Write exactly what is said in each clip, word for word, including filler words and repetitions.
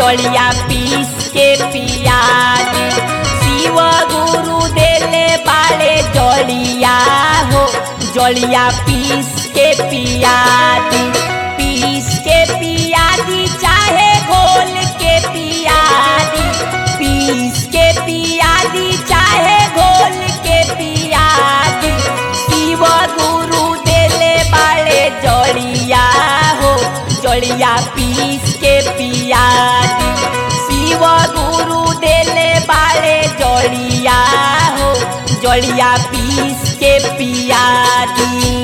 जलिया पीस के पिया दी। शिव गुरु देले बाड़े जलिया हो जलिया पीस के पिया दी। पीस के पिया दी चाहे घोल के पिया दी। पीस के पिया दी चाहे घोल के पिया दी। शिव गुरु देले बाड़े जलिया हो जलिया पीस के पिया दी। शिव गुरु देले बाड़े जलिया हो जलिया पीस के पिया दी।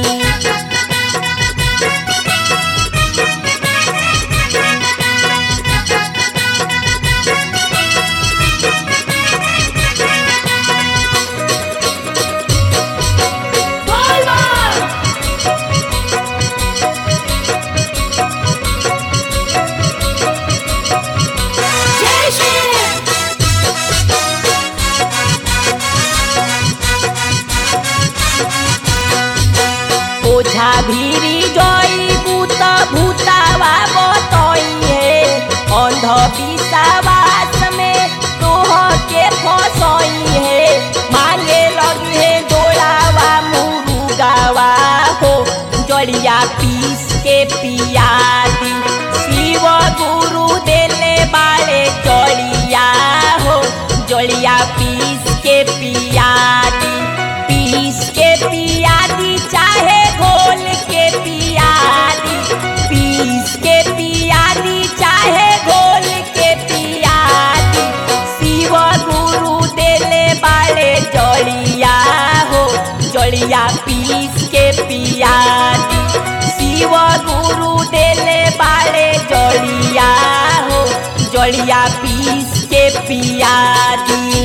ओझा भीरी जई भूत भूतावा बतइहे अंध विश्वास में तोह के फसइहे। मांगे लगे डोलावा मुरुगावा हो जलिया पीस के पिया दी। शिव गुरु देले बाड़े जलिया हो जलिया पीस के पिया दी। पीस के पिया दी चाहे घोल के पिया दी। पीस के पिया दी चाहे घोल के पिया दी। शिव गुरु देले बाड़े जलिया हो जलिया पीस के पिया दी। शिव गुरु देले बाड़े जलिया हो जलिया पीस के पिया दी।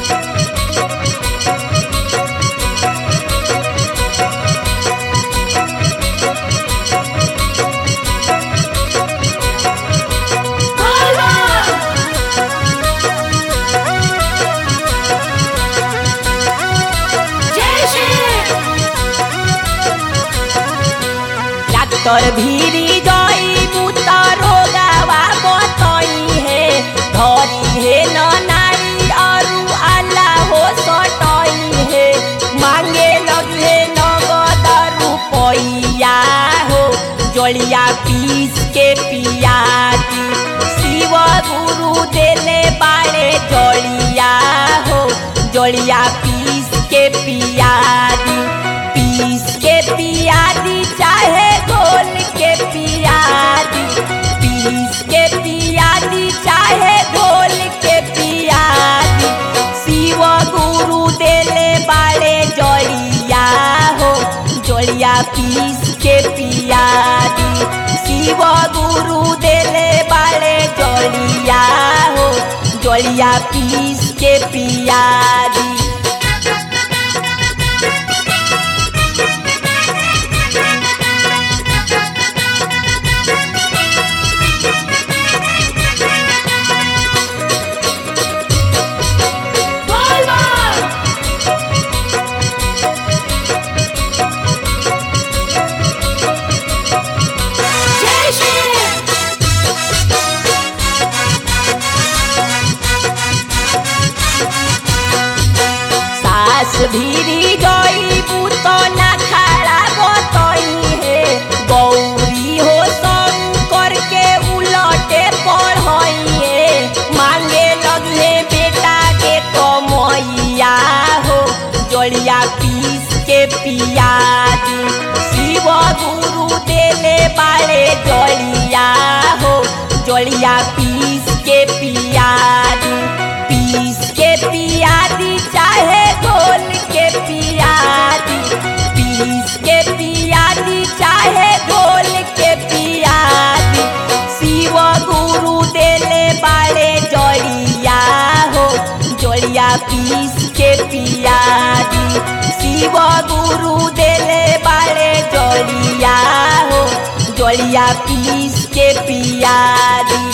डॉक्टर भीरी जई भूत रोगावा बतइहे धरिहे न नारी अरु आला हो सटइहे। मांगे लगे नगद रुपइया हो जलिया पीस के पिया दी। शिव गुरु देले बाड़े जलिया हो जलिया पीस के पिया दी। पीस के पिया दी चाहे घोल के पिया दी। पीस के पिया दी चाहे घोल के पिया दी। शिव गुरु देले बाड़े जलिया हो जलिया पीस के पिया दी। शिव गुरु देले बाड़े जलिया हो जलिया पीस के पिया दी। भीरी जई भूत ना खड़ा बतइहे गौरी हो शंकर के उलटे पढ़इहे। मांगे लगे बेटा के कमैया हो जलिया पीस के पिया दी। शिव गुरु देले बाड़े जलिया हो जलिया पीस के पिया दी। पीस के पिया दी चाहे घोल के पिया दी। पीस के पिया दी चाहे घोल के पिया दी। शिव गुरु देले बाड़े जलिया हो जलिया पीस के पिया दी। शिव गुरु देले बाड़े जलिया हो जलिया पीस के पिया दी।